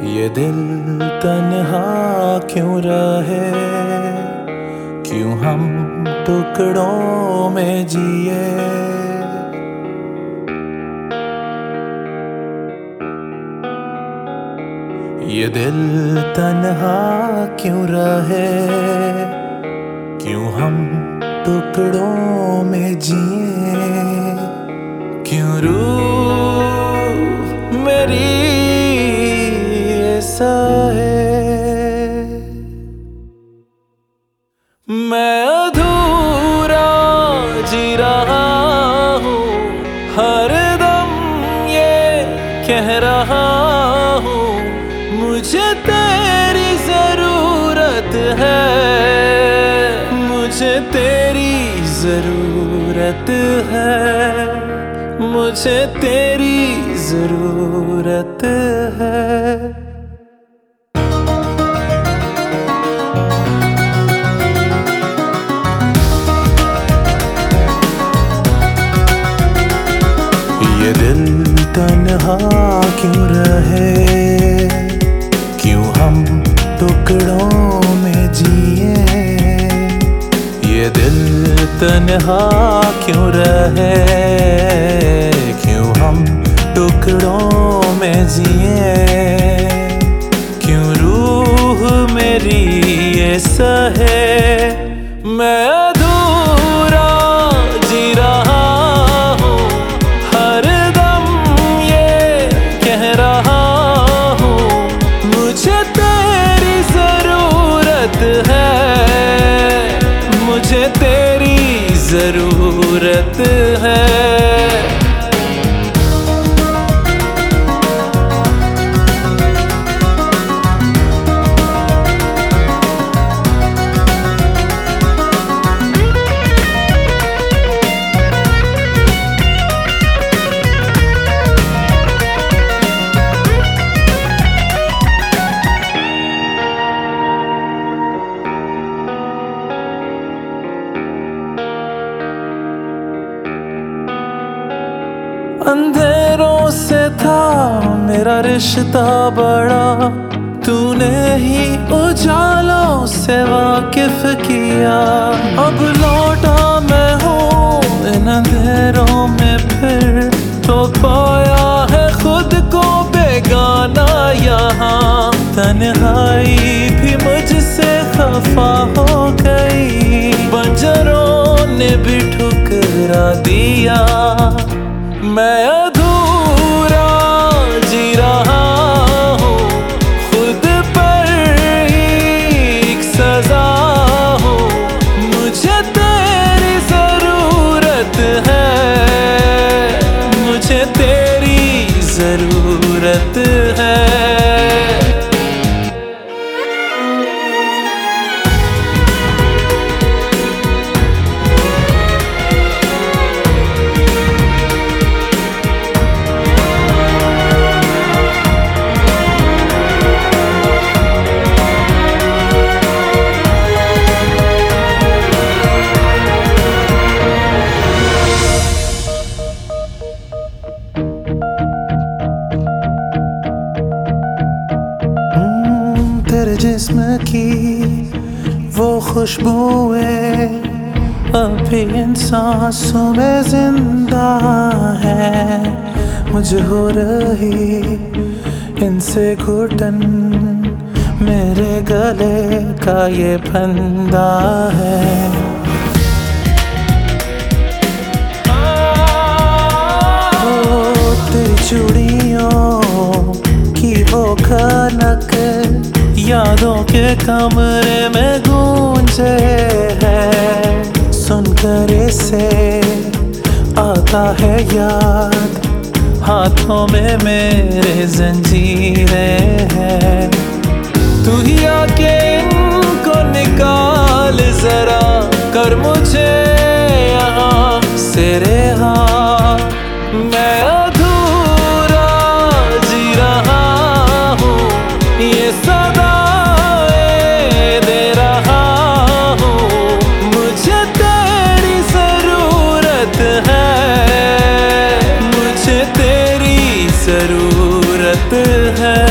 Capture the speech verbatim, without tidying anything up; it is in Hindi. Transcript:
ये दिल तन्हा क्यों रहे, क्यों हम टुकड़ों में जिए। ये दिल तन्हा क्यों रहे, क्यों हम टुकड़ों में जिए। क्यों रूह मेरी ऐसा है, मैं अधूरा जी रहा हूँ, हर दम ये कह रहा हूँ, मुझे तेरी जरूरत है, मुझे तेरी जरूरत है, मुझे तेरी जरूरत है। ये दिल तन्हा क्यों रहे, क्यों हम टुकड़ों में जिए। ये दिल तन्हा क्यों रहे, क्यों हम टुकड़ों में जिए। क्यों रूह मेरी ऐसा है, मैं अधूरा जी रहा हूँ, हर दम ये कह रहा हूँ, मुझे तेरी जरूरत है, मुझे तेरी जरूरत है। अंधेरों से था मेरा रिश्ता बड़ा, तूने ही उजालों से वाकिफ किया। अब लौटा मैं हूँ इन अंधेरों में फिर, तो पाया है खुद को बेगाना यहाँ। तन्हाई भी मुझसे खफा हो गई, बंजरों ने भी ठुकरा दिया। मैं अधूरा जी रहा हूँ, खुद पर ही एक सजा हूँ, मुझे तेरी जरूरत है, मुझे तेरी जरूरत है। तेरे जिस्म की वो खुशबुएं अभी इन सांसों में जिंदा है, मुझे हो रही इनसे घुटन, मेरे गले का ये फंदा है। ओ तेरी चूड़ियों की वो खनक यादों के कमरे में गूंजे है, सुनकर इसे आता है याद, हाथों में मेरे जंजीरें हैं। तू ही आके इनको निकाल जरा, कर मुझे यहाँ से रिहा। मैं अधूरा जी रहा हूँ, ये सदा जरूरत है।